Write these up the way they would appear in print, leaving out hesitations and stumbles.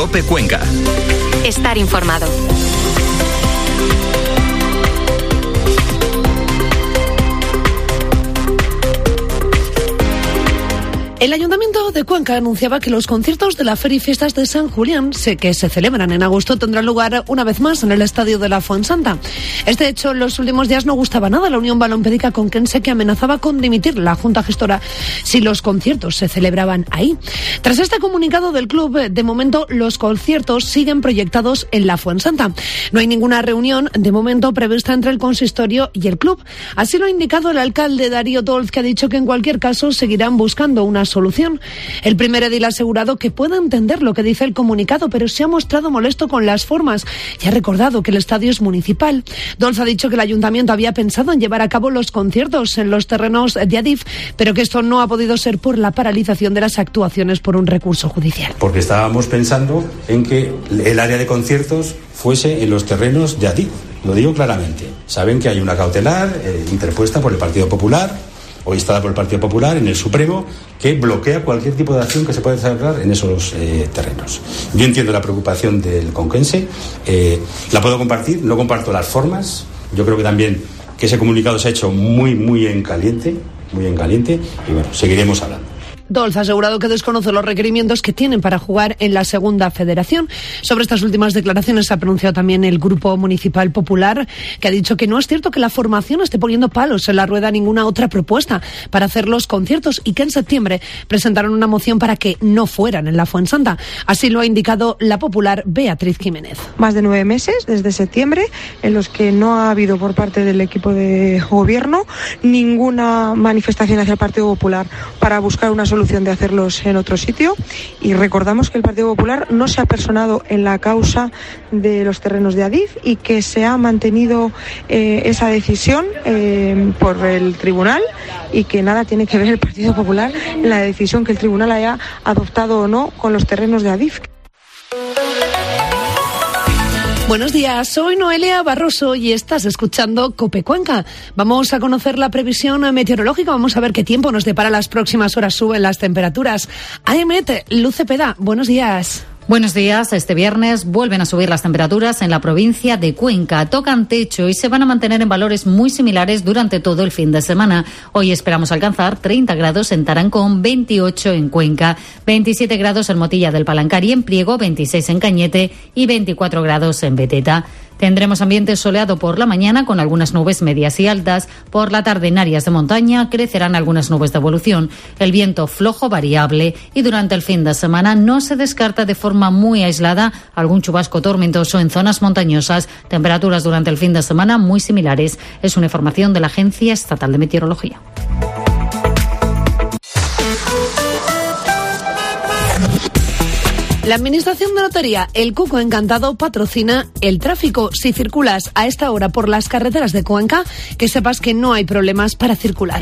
COPE Cuenca. Estar informado. El Ayuntamiento de Cuenca anunciaba que los conciertos de la Feria y Fiestas de San Julián, que se celebran en agosto, tendrán lugar una vez más en el Estadio de la Fuensanta. Este hecho en los últimos días no gustaba nada a la Unión Balompédica Conquense, que amenazaba con dimitir la Junta Gestora si los conciertos se celebraban ahí. Tras este comunicado del club, de momento los conciertos siguen proyectados en la Fuensanta. No hay ninguna reunión de momento prevista entre el consistorio y el club. Así lo ha indicado el alcalde Darío Dolz, que ha dicho que en cualquier caso seguirán buscando una solución. El primer edil ha asegurado que puede entender lo que dice el comunicado, pero se ha mostrado molesto con las formas y ha recordado que el estadio es municipal. Dolz ha dicho que el ayuntamiento había pensado en llevar a cabo los conciertos en los terrenos de Adif, pero que esto no ha podido ser por la paralización de las actuaciones por un recurso judicial. Porque estábamos pensando en que el área de conciertos fuese en los terrenos de Adif. Lo digo claramente. Saben que hay una cautelar interpuesta por el Partido Popular, o instada por el Partido Popular en el Supremo, que bloquea cualquier tipo de acción que se pueda celebrar en esos terrenos. Yo entiendo la preocupación del conquense, la puedo compartir, no comparto las formas. Yo creo que también que ese comunicado se ha hecho muy en caliente, y bueno, seguiremos hablando. Dolz ha asegurado que desconoce los requerimientos que tienen para jugar en la segunda federación. Sobre estas últimas declaraciones se ha pronunciado también el Grupo Municipal Popular, que ha dicho que no es cierto que la formación esté poniendo palos en la rueda a ninguna otra propuesta para hacer los conciertos y que en septiembre presentaron una moción para que no fueran en la Fuensanta. Así lo ha indicado la popular Beatriz Jiménez. Más de 9 meses desde septiembre en los que no ha habido por parte del equipo de gobierno ninguna manifestación hacia el Partido Popular para buscar una solución de hacerlos en otro sitio, y recordamos que el Partido Popular no se ha personado en la causa de los terrenos de Adif y que se ha mantenido esa decisión por el tribunal, y que nada tiene que ver el Partido Popular en la decisión que el tribunal haya adoptado o no con los terrenos de Adif. Buenos días, soy Noelia Barroso y estás escuchando COPE Cuenca. Vamos a conocer la previsión meteorológica, vamos a ver qué tiempo nos depara las próximas horas. Suben las temperaturas. AEMET, Luz Cepeda, buenos días. Buenos días. Este viernes vuelven a subir las temperaturas en la provincia de Cuenca. Tocan techo y se van a mantener en valores muy similares durante todo el fin de semana. Hoy esperamos alcanzar 30 grados en Tarancón, 28 en Cuenca, 27 grados en Motilla del Palancar y en Priego, 26 en Cañete y 24 grados en Beteta. Tendremos ambiente soleado por la mañana con algunas nubes medias y altas. Por la tarde en áreas de montaña crecerán algunas nubes de evolución. El viento flojo variable y durante el fin de semana no se descarta de forma muy aislada algún chubasco tormentoso en zonas montañosas. Temperaturas durante el fin de semana muy similares. Es una información de la Agencia Estatal de Meteorología. La Administración de Lotería El Cuco Encantado patrocina el tráfico. Si circulas a esta hora por las carreteras de Cuenca, que sepas que no hay problemas para circular.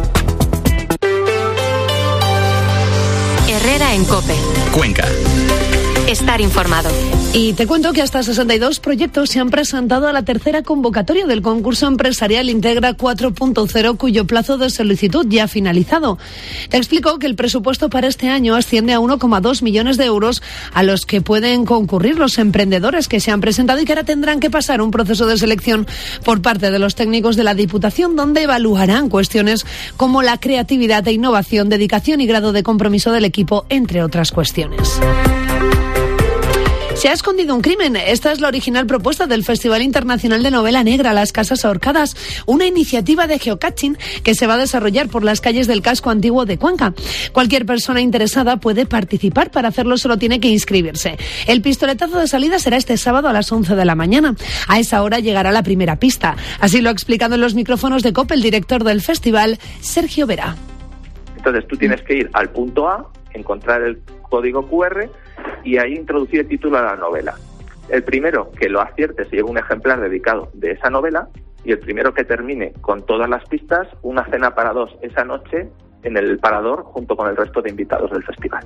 Herrera en COPE. Cuenca. Estar informado. Y te cuento que hasta 62 proyectos se han presentado a la tercera convocatoria del concurso empresarial Integra 4.0, cuyo plazo de solicitud ya ha finalizado. Te explico que el presupuesto para este año asciende a 1,2 millones de euros a los que pueden concurrir los emprendedores que se han presentado y que ahora tendrán que pasar un proceso de selección por parte de los técnicos de la Diputación, donde evaluarán cuestiones como la creatividad e innovación, dedicación y grado de compromiso del equipo, entre otras cuestiones. Se ha escondido un crimen. Esta es la original propuesta del Festival Internacional de Novela Negra Las Casas Ahorcadas, una iniciativa de geocaching que se va a desarrollar por las calles del casco antiguo de Cuenca. Cualquier persona interesada puede participar. Para hacerlo solo tiene que inscribirse. El pistoletazo de salida será este sábado a las 11 de la mañana. A esa hora llegará la primera pista. Así lo ha explicado en los micrófonos de COPE el director del festival, Sergio Vera. Entonces tú tienes que ir al punto A, encontrar el código QR y ahí introducir el título de la novela. El primero que lo acierte se lleva un ejemplar dedicado de esa novela, y el primero que termine con todas las pistas, una cena para dos esa noche en el Parador junto con el resto de invitados del festival.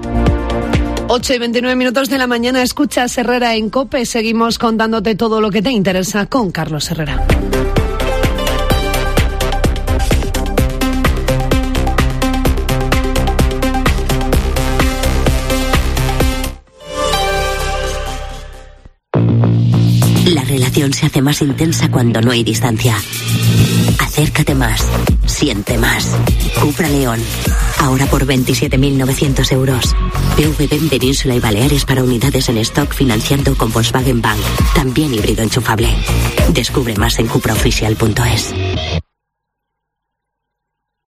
8:29 de la mañana, escuchas Herrera en COPE. Seguimos contándote todo lo que te interesa con Carlos Herrera. La relación se hace más intensa cuando no hay distancia. Acércate más. Siente más. Cupra León. Ahora por 27.900 euros. PVB en Península y Baleares para unidades en stock financiando con Volkswagen Bank. También híbrido enchufable. Descubre más en cupraoficial.es.